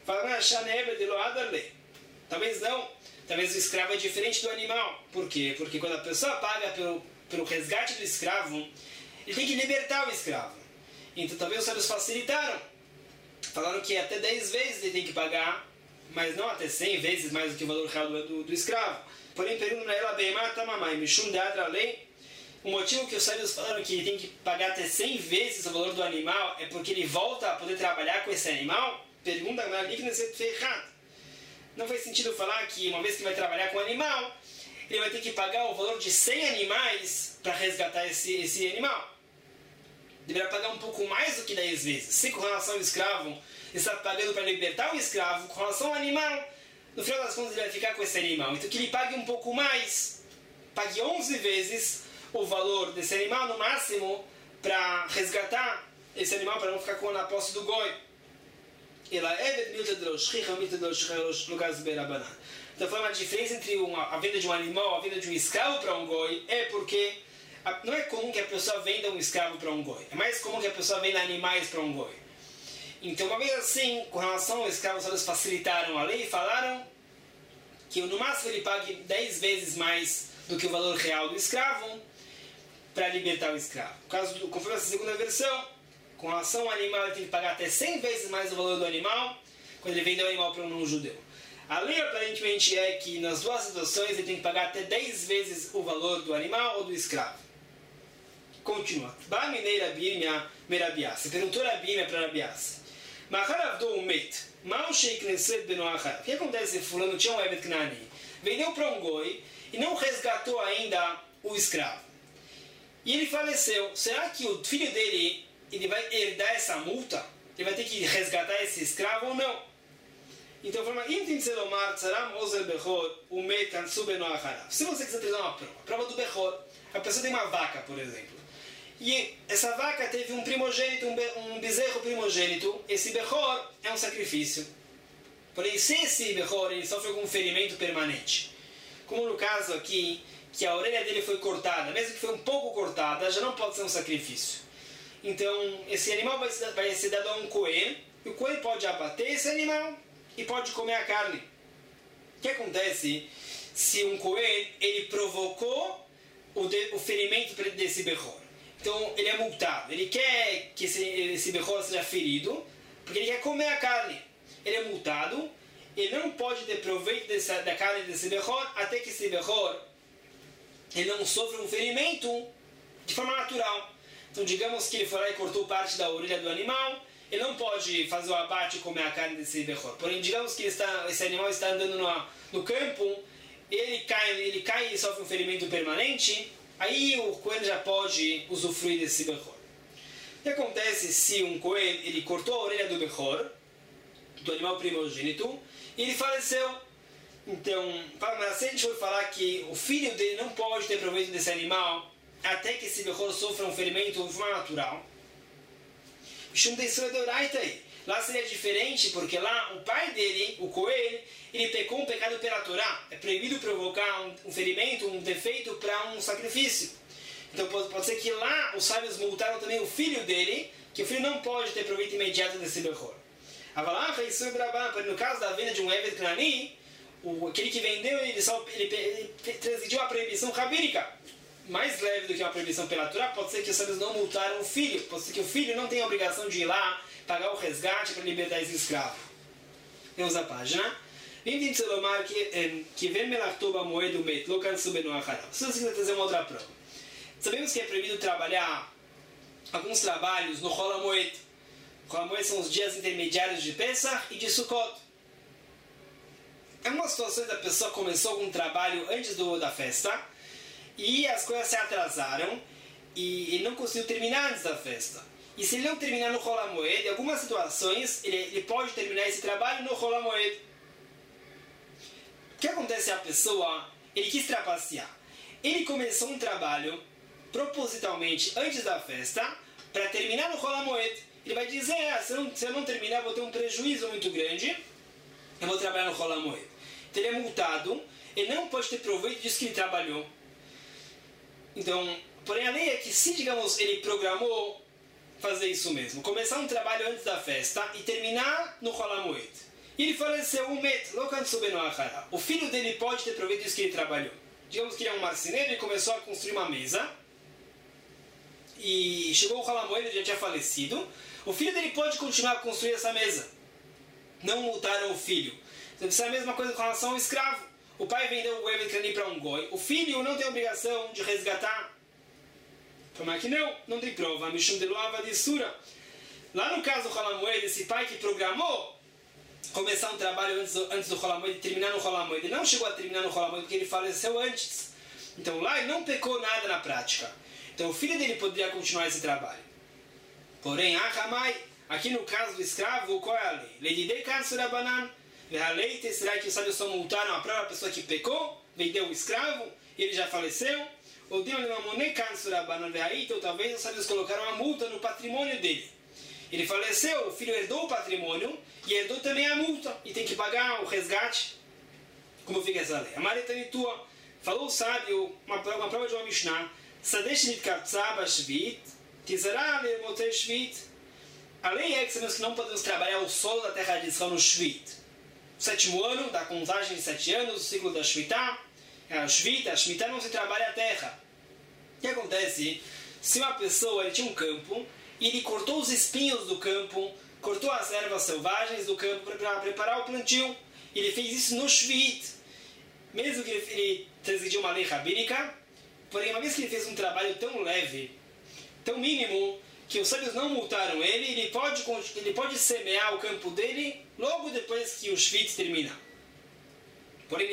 Fala, talvez não. Talvez o escravo é diferente do animal. Por quê? Porque quando a pessoa paga pelo, pelo resgate do escravo, ele tem que libertar o escravo. Então talvez os sábios facilitaram. Falaram que até dez vezes ele tem que pagar, mas não até cem vezes mais do que o valor real do, do, do escravo. Porém, perguntam para ela, Beimata mamai, Mishum Deadra lei. O motivo que os sábios falaram que ele tem que pagar até cem vezes o valor do animal é porque ele volta a poder trabalhar com esse animal? Pergunta a Ferrat. Não faz sentido falar que uma vez que vai trabalhar com animal, ele vai ter que pagar o valor de cem animais para resgatar esse, esse animal. Deverá pagar um pouco mais do que dez vezes. Se com relação ao escravo, ele está pagando para libertar o escravo, com relação ao animal, no final das contas ele vai ficar com esse animal. Então que ele pague um pouco mais, pague onze vezes o valor desse animal, no máximo, para resgatar esse animal, para não ficar com a posse do goi. Então foi uma diferença entre uma, a venda de um animal, a venda de um escravo para um goi, é porque a, não é comum que a pessoa venda um escravo para um goi, é mais comum que a pessoa venda animais para um goi. Então, uma vez assim, com relação ao escravo, eles facilitaram a lei e falaram que no máximo ele pague dez vezes mais do que o valor real do escravo para libertar o escravo. No caso do, conforme essa segunda versão, com relação ao animal, ele tem que pagar até cem vezes mais o valor do animal quando ele vende o animal para um não-judeu. A lei aparentemente é que nas duas situações ele tem que pagar até dez vezes o valor do animal ou do escravo. Continua. Ba mineira birmia merabias. Perguntou a Bíblia para Rabias. Maharavdou um meit. Mal sheikneset benoachar. O que acontece se fulano tinha um evet knani? Vendeu para um goi e não resgatou ainda o escravo. E ele faleceu. Será que o filho dele ele vai herdar essa multa? Ele vai ter que resgatar esse escravo ou não? Então, forma, se você quiser trazer uma prova, a prova do Bechor, a pessoa tem uma vaca, por exemplo, e essa vaca teve um primogênito, um bezerro primogênito, esse Bechor é um sacrifício. Porém, se esse Bechor ele sofre algum ferimento permanente, como no caso aqui, que a orelha dele foi cortada, mesmo que foi um pouco cortada, já não pode ser um sacrifício. Então, esse animal vai ser, vai ser dado a um coelho, e o coelho pode abater esse animal e pode comer a carne. O que acontece se um coelho ele provocou o, de, o ferimento desse Bechor? Então, ele é multado. Ele quer que esse, esse Bechor seja ferido, porque ele quer comer a carne. Ele é multado, ele não pode ter proveito dessa, da carne desse Bechor até que esse Bechor ele não sofra um ferimento de forma natural. Então, digamos que ele foi lá e cortou parte da orelha do animal, ele não pode fazer o abate e comer a carne desse Bechor. Porém, digamos que ele está, esse animal está andando no, no campo, ele cai, ele cai e sofre um ferimento permanente, aí o coelho já pode usufruir desse Bechor. O que acontece se um coelho ele cortou a orelha do Bechor, do animal primogênito, e ele faleceu? Então, se a gente for falar que o filho dele não pode ter proveito desse animal até que esse Bechor sofra um ferimento de forma natural, lá seria diferente, porque lá o pai dele, o coelho, ele pecou um pecado pela Torá. É proibido provocar um, um ferimento, um defeito para um sacrifício. Então pode, pode ser que lá os sábios multaram também o filho dele, que o filho não pode ter proveito imediato desse Bechor. No caso da venda de um Evet Knani, o, aquele que vendeu, ele, só, ele, ele, ele transgrediu a proibição rabínica. Mais leve do que uma proibição pela Torá, pode ser que os sábios não multaram o filho, pode ser que o filho não tenha a obrigação de ir lá pagar o resgate para libertar esse escravo. Vamos à página. Se você quiser trazer uma outra prova. Sabemos que é proibido trabalhar alguns trabalhos no Chol HaMoed. Chol HaMoed são os dias intermediários de Pesach e de Sukkot. Em uma situação da pessoa começou algum trabalho antes do, da festa, e as coisas se atrasaram e ele não conseguiu terminar antes da festa. E se ele não terminar no Chol HaMoed, em algumas situações ele, ele pode terminar esse trabalho no Chol HaMoed. O que acontece a pessoa, ele quis trapacear. Ele começou um trabalho propositalmente antes da festa para terminar no Chol HaMoed. Ele vai dizer, ah, se, eu não, se eu não terminar vou ter um prejuízo muito grande, eu vou trabalhar no Chol HaMoed. Então ele é multado, ele não pode ter proveito disso que ele trabalhou. Então, porém a lei é que se, digamos, ele programou fazer isso mesmo, começar um trabalho antes da festa e terminar no Chol HaMoed, E ele faleceu, um met, o filho dele pode ter proveito disso que ele trabalhou. Digamos que ele é um marceneiro e começou a construir uma mesa. E chegou o Halamoed, ele já tinha falecido. O filho dele pode continuar a construir essa mesa. Não multaram o filho. Então, isso é a mesma coisa com relação ao escravo. O pai vendeu o Evet Krani para um goi. O filho não tem obrigação de resgatar. Como é que não? Não tem prova. Mishum de Loava de Sura. Lá no caso do Halamoed, esse pai que programou começar um trabalho antes do, antes do Halamoed e terminar no Halamoed, ele não chegou a terminar no Halamoed porque ele faleceu antes. Então lá ele não pecou nada na prática. Então o filho dele poderia continuar esse trabalho. Porém, Ahamai, aqui no caso do escravo, qual é a lei? Lei de Dekan a lei será que os sábios só multaram a própria pessoa que pecou, vendeu o escravo, e ele já faleceu? Ou deu uma monecan surabanan, então talvez os sábios colocaram a multa no patrimônio dele. Ele faleceu, o filho herdou o patrimônio e herdou também a multa e tem que pagar o resgate. Como fica essa lei? A Maretanitua falou o sábio, uma, uma prova de uma Mishnah, Sadesh nitkavtza bashvit, tizará lemotzei shvit. A lei é que sabemos que não podemos trabalhar o solo da terra de Israel no Shvit. O sétimo ano, da contagem de sete anos, o ciclo da Shvitá, a Shvita, a Shvitá não se trabalha a terra. O que acontece? Se uma pessoa ele tinha um campo e ele cortou os espinhos do campo, cortou as ervas selvagens do campo para preparar o plantio, ele fez isso no Shvit. Mesmo que ele, ele transgrediu uma lei rabínica, porém, uma vez que ele fez um trabalho tão leve, tão mínimo, que os sábios não multaram ele, ele pode, ele pode semear o campo dele logo depois que o Shvit termina. Porém,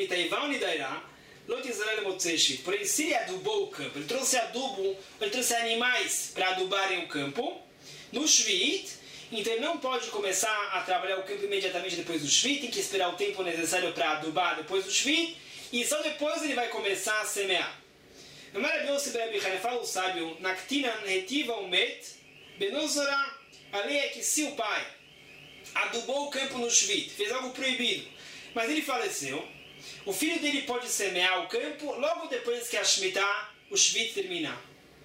porém, se ele adubou o campo, ele trouxe adubo, ele trouxe animais para adubarem o campo, no Shvit, então ele não pode começar a trabalhar o campo imediatamente depois do Shvit, tem que esperar o tempo necessário para adubar depois do Shvit, e só depois ele vai começar a semear. No maravilhoso fala o sábio, Naktinan retiva o met, Benozora, a lei é que se o pai adubou o campo no Shvit, fez algo proibido, mas ele faleceu, o filho dele pode semear o campo logo depois que a Shemitah, o Shvit, terminar.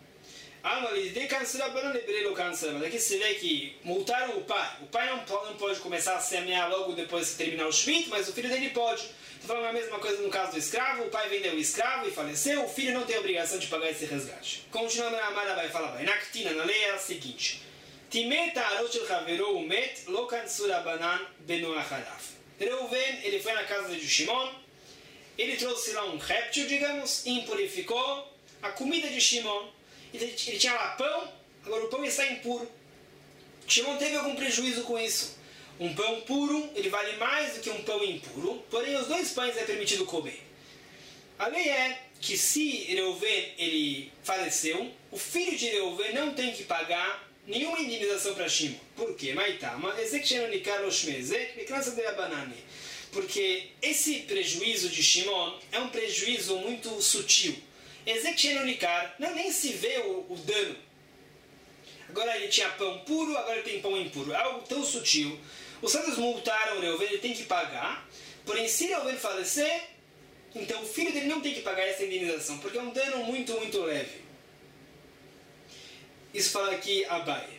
Aqui se vê que multaram o pai. O pai não pode, não pode começar a semear logo depois que terminar o Shvit, mas o filho dele pode. Estou falando a mesma coisa no caso do escravo. O pai vendeu o escravo e faleceu. O filho não tem obrigação de pagar esse resgate. Continuando a Amara vai falar bem. Naktina, na lei é a seguinte. Timeta arot shel chavero umet lo kansu rabanan benu acharaf. Reuven, ele foi na casa de Shimon. Ele trouxe lá um réptil, digamos, e impurificou a comida de Shimon. Ele tinha lá pão, agora o pão está impuro. Shimon teve algum prejuízo com isso. Um pão puro, ele vale mais do que um pão impuro, porém os dois pães é permitido comer. A lei é que se Reuven ele faleceu, o filho de Reuven não tem que pagar nenhuma indenização para Shimon. Por quê? Porque esse prejuízo de Shimon é um prejuízo muito sutil. Não, nem se vê o, o dano. Agora ele tinha pão puro, agora ele tem pão impuro. É algo tão sutil. Os sábios multaram o Reuven, ele tem que pagar. Porém, se Reuven falecer, então o filho dele não tem que pagar essa indenização, porque é um dano muito, muito leve. Isso fala aqui Abai.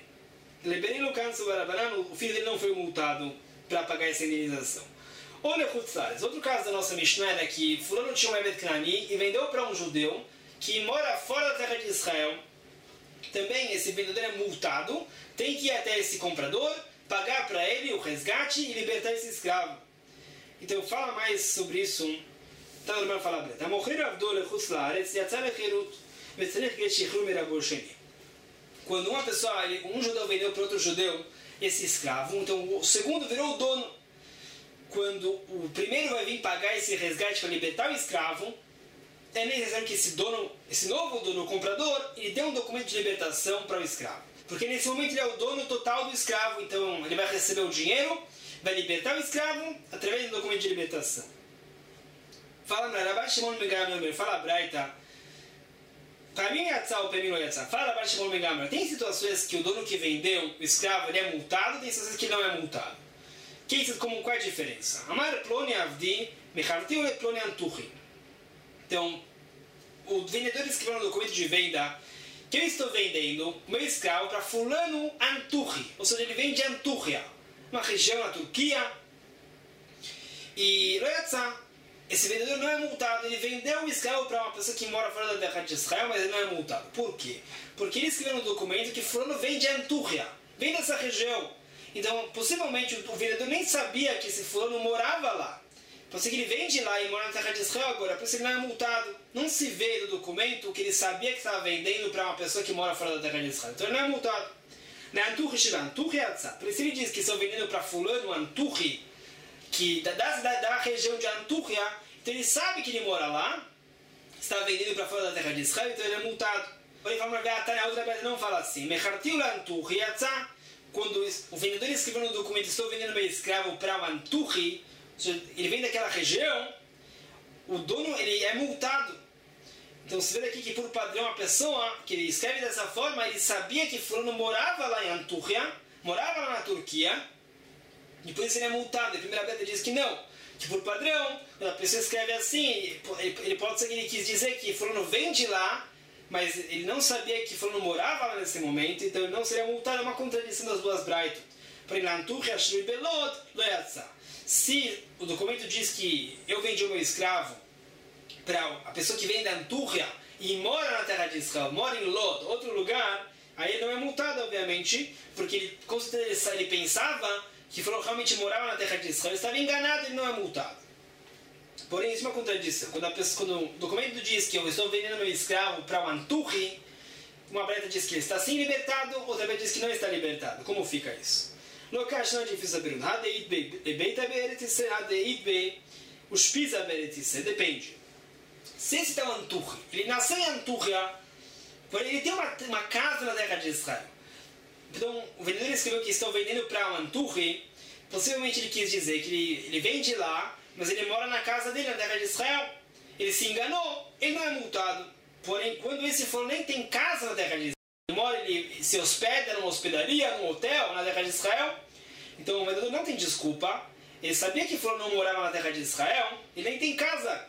O filho dele não foi multado para pagar essa indenização. Olha, outro caso da nossa Mishnah é que fulano tinha um Evet Krani e vendeu para um judeu que mora fora da terra de Israel. Também esse vendedor é multado, tem que ir até esse comprador, pagar para ele o resgate e libertar esse escravo. Então fala mais sobre isso. Então normal fala breta. Quando uma pessoa, um judeu vendeu para outro judeu esse escravo, então o segundo virou o dono. Quando o primeiro vai vir pagar esse resgate para libertar o escravo, é necessário que esse dono, esse novo dono, o comprador, ele dê um documento de libertação para o escravo. Porque nesse momento ele é o dono total do escravo, então ele vai receber o dinheiro, vai libertar o escravo através do documento de libertação. Fala para Rabbi Shimon ben Gamliel, fala Braita, para mim é ou para mim não é fala Rabbi Shimon ben Gamliel, tem situações que o dono que vendeu o escravo ele é multado, tem situações que ele não é multado. Que, como, qual é a diferença? Amar ploni avdi, mecharti ou ploni antuchi. Então, o vendedor escreveu no documento de venda que eu estou vendendo o meu escravo para fulano antuchi. Ou seja, ele vende Antuchia, uma região na Turquia. E esse vendedor não é multado. Ele vendeu o escravo para uma pessoa que mora fora da terra de Israel, mas ele não é multado. Por quê? Porque ele escreveu no documento que fulano vem de Antúria, vem dessa região. Então, possivelmente, o vendedor nem sabia que esse fulano morava lá. Pode ser que ele vem de lá e mora na terra de Israel agora, por isso ele não é multado. Não se vê no documento que ele sabia que estava vendendo para uma pessoa que mora fora da terra de Israel. Então ele não é multado. Por isso ele diz que estou vendendo para fulano Antúria, que da, da, da região de Antúria, então ele sabe que ele mora lá, está vendendo para fora da terra de Israel, então ele é multado. Porém, a outra vez não fala assim. Quando o vendedor escreveu no documento, estou vendendo meu escravo para o Antúria, ele vem daquela região, o dono ele é multado. Então se vê daqui que por padrão a pessoa que ele escreve dessa forma, ele sabia que fulano morava lá em Antúria, morava lá na Turquia, e por isso ele é multado. A primeira Beta diz que não, que por padrão, quando a pessoa escreve assim, ele pode ser que ele quis dizer que fulano vem de lá, mas ele não sabia que fulano morava lá nesse momento, então ele não seria multado. É uma contradição das duas Braitot. Porém, na Antúria, Shrui Belot, lo yatsa. Se o documento diz que eu vendi o meu escravo para a pessoa que vem da Antúria e mora na terra de Israel, mora em Lod, outro lugar, aí ele não é multado, obviamente, porque ele, com certeza, ele pensava que falou, realmente morava na terra de Israel, ele estava enganado, ele não é multado. Porém, isso é uma contradição. Quando, a pessoa, quando o documento diz que eu estou vendendo meu escravo para o Antúria, uma breta diz que ele está sim libertado, outra breta diz que não está libertado. Como fica isso? No caso, não é difícil saber. Hadeit beita beretisse, hadeit be ushpiza beretisse. Depende. Se esse está o Antúria, ele nasceu em Antúria, porém ele tem uma, uma casa na terra de Israel. Então, o vendedor escreveu que estou vendendo para o Antúria, possivelmente ele quis dizer que ele, ele vem de lá, mas ele mora na casa dele, na terra de Israel. Ele se enganou, ele não é multado. Porém, quando esse for nem tem casa na terra de Israel, ele mora, ele se hospeda numa hospedaria, num hotel, na terra de Israel, então o vendedor não tem desculpa. Ele sabia que for não morava na terra de Israel, ele nem tem casa.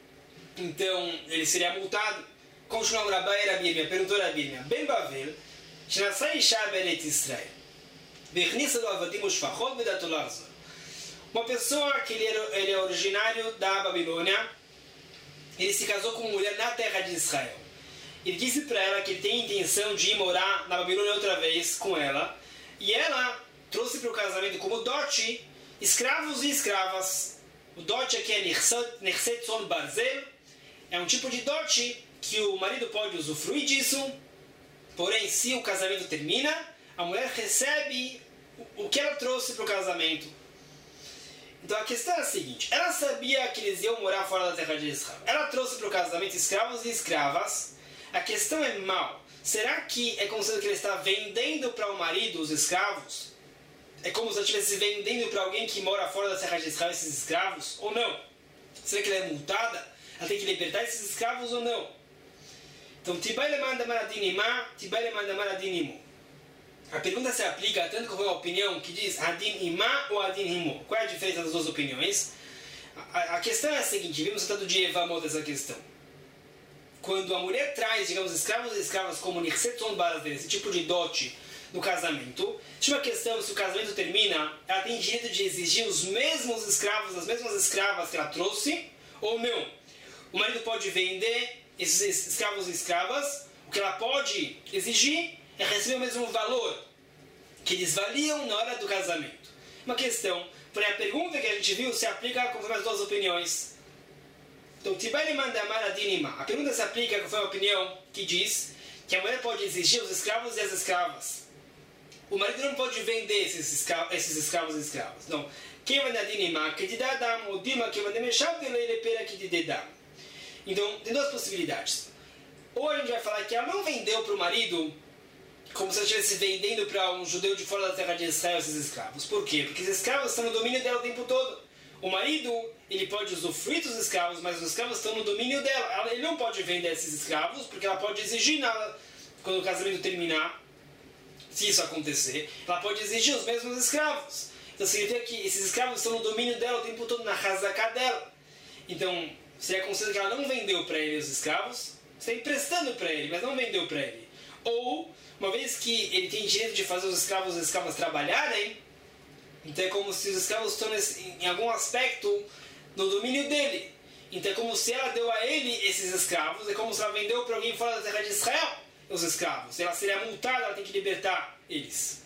Então, ele seria multado. Continua o Rabai Rabirmia, perguntou a Rabirmia, Ben Bavel, Shnasai Isha Beret Israel, Vechnissa do Avadim Ushfachot Vedatular Zor. Uma pessoa que ele, era, ele é originário da Babilônia, ele se casou com uma mulher na terra de Israel. Ele disse para ela que ele tem intenção de ir morar na Babilônia outra vez com ela, e ela trouxe para o casamento como dote escravos e escravas. O dote aqui é Nechset Son Barzel, é um tipo de dote que o marido pode usufruir disso, porém se o casamento termina, a mulher recebe o que ela trouxe para o casamento. Então a questão é a seguinte, ela sabia que eles iam morar fora da terra de Israel. Ela trouxe para o casamento escravos e escravas. A questão é mal. Será que é considerado que ele está vendendo para o marido os escravos? É como se ela estivesse vendendo para alguém que mora fora da terra de Israel esses escravos? Ou não? Será que ela é multada? Ela tem que libertar esses escravos ou não? Então, Tibai le manda maradinimá, Tibai le manda maradinimu. A pergunta se aplica tanto como a opinião que diz Adin Imá ou Adin Himo. Qual é a diferença das duas opiniões? A, a questão é a seguinte, vimos o tanto de Evamot essa questão. Quando a mulher traz, digamos, escravos e escravas como Nirseton Baras dele, esse tipo de dote no casamento, tinha uma questão, se o casamento termina, ela tem direito de exigir os mesmos escravos, as mesmas escravas que ela trouxe, ou não? O marido pode vender esses escravos e escravas, o que ela pode exigir é receber o mesmo valor que eles valiam na hora do casamento. Uma questão, porém a pergunta que a gente viu se aplica conforme as duas opiniões. Então, Tibai manda maradinima. A pergunta se aplica conforme a opinião que diz que a mulher pode exigir os escravos e as escravas. O marido não pode vender esses escravos, esses escravos e escravas. Não. Quem vai dar dinima, que te dá dam, ou dima, que vai dar mexer, ele pera que te dá. Então, tem duas possibilidades. Ou a gente vai falar que ela não vendeu para o marido como se ela estivesse vendendo para um judeu de fora da terra de Israel esses escravos. Por quê? Porque esses escravos estão no domínio dela o tempo todo. O marido, ele pode usufruir dos escravos, mas os escravos estão no domínio dela. Ele não pode vender esses escravos, porque ela pode exigir nada quando o casamento terminar, se isso acontecer. Ela pode exigir os mesmos escravos. Então significa que esses escravos estão no domínio dela o tempo todo, na hazaká dela. Então, seria considerado que ela não vendeu para ele os escravos, está emprestando para ele, mas não vendeu para ele. Ou, uma vez que ele tem direito de fazer os escravos e as escravas trabalharem, Então é como se os escravos estão em algum aspecto no domínio dele. Então é como se ela deu a ele esses escravos, é como se ela vendeu para alguém fora da terra de Israel os escravos. Se ela seria multada, ela tem que libertar eles.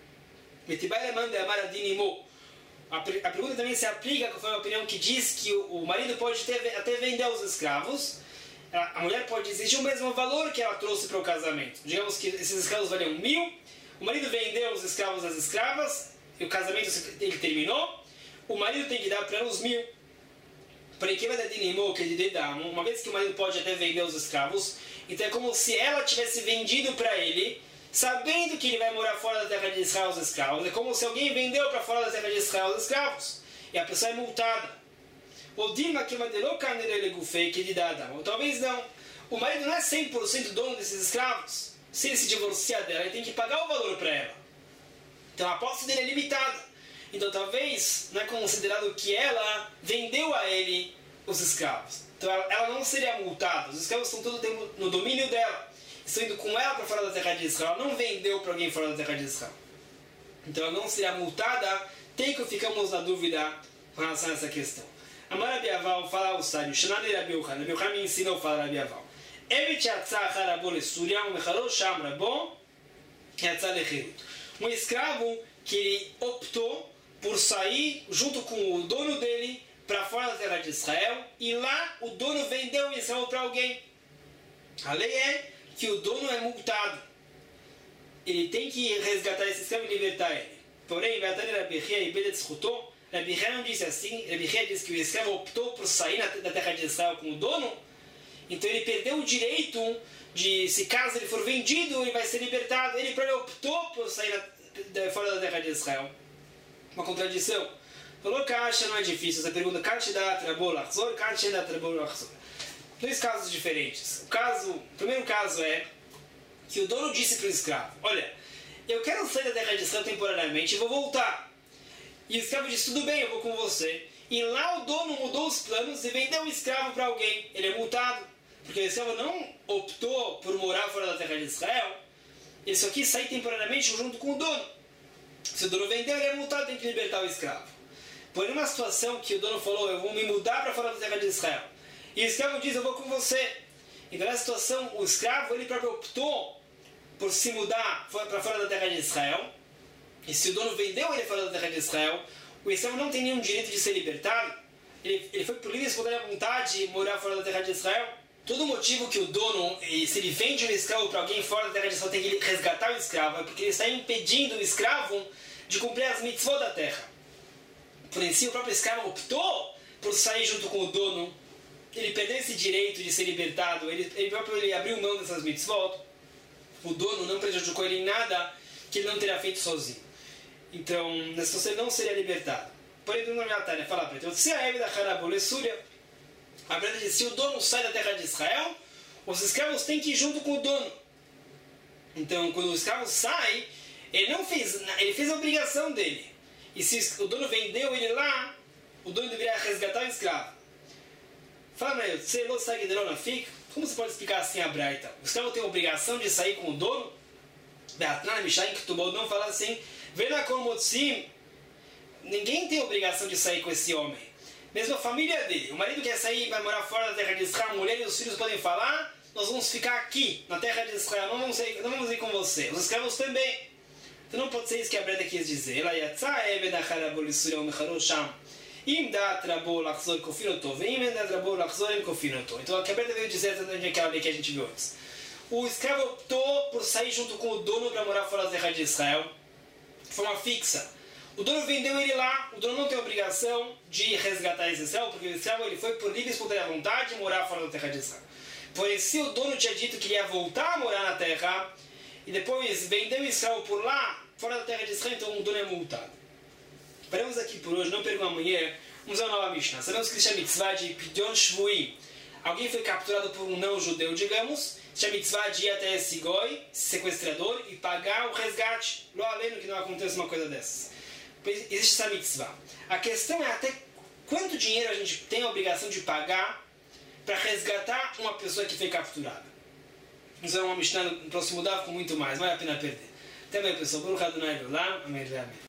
A pergunta também se aplica, que foi uma opinião que diz que o marido pode ter, até vender os escravos. A mulher pode exigir o mesmo valor que ela trouxe para o casamento. Digamos que esses escravos valiam mil, o marido vendeu os escravos às escravas, e o casamento ele terminou, o marido tem que dar para ela os mil. Porém, que vai dar dinheiro, que de dar, uma vez que o marido pode até vender os escravos, então é como se ela tivesse vendido para ele, sabendo que ele vai morar fora da terra de Israel os escravos. É como se alguém vendeu para fora da terra de Israel os escravos, e a pessoa é multada. Ou Dilma que vai que de dar, ou talvez não. O marido não é cem por cento dono desses escravos. Se ele se divorciar dela, ele tem que pagar o valor para ela. Então a posse dele é limitada. Então talvez não é considerado que ela vendeu a ele os escravos. Então ela, ela não seria multada. Os escravos estão todo o tempo no domínio dela. Estão indo com ela para fora da terra de Israel. Ela não vendeu para alguém fora da terra de Israel. Então ela não seria multada. Tem que ficamos na dúvida com relação a essa questão. Amar Rabi Aval fala o sábio. Shanani Rabi Yohan. Rabi Yohan me ensinou a falar Rabi Aval. Um escravo que ele optou por sair junto com o dono dele para fora da terra de Israel, e lá o dono vendeu o escravo para alguém. A lei é que o dono é multado. Ele tem que resgatar esse escravo e libertar ele. Porém, Rabi não disse assim. Rabi disse que o escravo optou por sair da terra de Israel com o dono, então ele perdeu o direito de, se caso ele for vendido, ele vai ser libertado. Ele próprio optou por sair da, da, fora da terra de Israel. Uma contradição. Falou caixa, não é difícil. Você pergunta, caixa da trabolachzor, caixa da trabolachzor. Dois casos diferentes. O caso, o primeiro caso é que o dono disse para o escravo: olha, eu quero sair da terra de Israel temporariamente e vou voltar. E o escravo disse: tudo bem, eu vou com você. E lá o dono mudou os planos e vendeu o escravo para alguém. Ele é multado, porque o escravo não optou por morar fora da terra de Israel. Ele só quis sair temporariamente junto com o dono. Se o dono vendeu, ele é multado, tem que libertar o escravo. Porém, uma situação que o dono falou: eu vou me mudar para fora da terra de Israel, e o escravo diz: eu vou com você. Então, nessa situação, o escravo ele próprio optou por se mudar para fora da terra de Israel. E se o dono vendeu ele fora da terra de Israel, o escravo não tem nenhum direito de ser libertado. Ele, ele foi por livre e espontânea vontade de morar fora da terra de Israel. Todo motivo que o dono, se ele vende um escravo para alguém fora da terra de Israel, tem que resgatar o escravo, é porque ele está impedindo o escravo de cumprir as mitzvot da terra. Porém, se o próprio escravo optou por sair junto com o dono, ele perdeu esse direito de ser libertado, ele, ele próprio ele abriu mão dessas mitzvot, o dono não prejudicou ele em nada que ele não teria feito sozinho. Então, nessa situação ele não seria libertado. Porém, não me fala para ele: se a Eve da Harabole Súria, a Brenda diz: se o dono sai da terra de Israel, os escravos têm que ir junto com o dono. Então, quando o escravo sai, ele não fez, ele fez a obrigação dele. E se o dono vendeu ele lá, o dono deveria resgatar o escravo. Fala para ele: você não sai de lá, fica? Como você pode explicar assim a Braita? O escravo tem a obrigação de sair com o dono? Beatran Mishaim Ketubot não fala assim. Venakomotsim, ninguém tem a obrigação de sair com esse homem. Mesmo a família dele. O marido quer sair e vai morar fora da terra de Israel. A mulher e os filhos podem falar: nós vamos ficar aqui, na terra de Israel. Não vamos ir, não vamos ir com você. Os escravos também. Então não pode ser isso que a Breda quis dizer. Ela yatsa eve da harabol isura umecharo sham. Im da trabo lachzor kofinoto. Im da trabo lachzor im kofinoto. Então a Breda veio dizer exatamente aquela lei que a gente viu antes. O escravo optou por sair junto com o dono para morar fora da terra de Israel. Foi uma fixa. O dono vendeu ele lá. O dono não tem obrigação de resgatar esse escravo, porque o escravo ele foi por livre e espontânea vontade morar fora da terra de Israel. Porém, se o dono tinha dito que ele ia voltar a morar na terra e depois vendeu o escravo por lá, fora da terra de Israel, então o dono é multado. Paramos aqui por hoje, não percam amanhã. Vamos a uma nova Mishnah. Sabemos que existe a mitzvah de Pidyon Shvuim. Alguém foi capturado por um não-judeu, digamos, existe a mitzvah de ir até esse goi, sequestrador, e pagar o resgate. Lo aleno que não aconteça uma coisa dessas. Existe essa mitzvah. A questão é até quanto dinheiro a gente tem a obrigação de pagar para resgatar uma pessoa que foi capturada. Vamos ver uma Mishnah no próximo daf com muito mais, vale a pena perder. Até amanhã, pessoal. Baruch Adonai Leolam. Amém.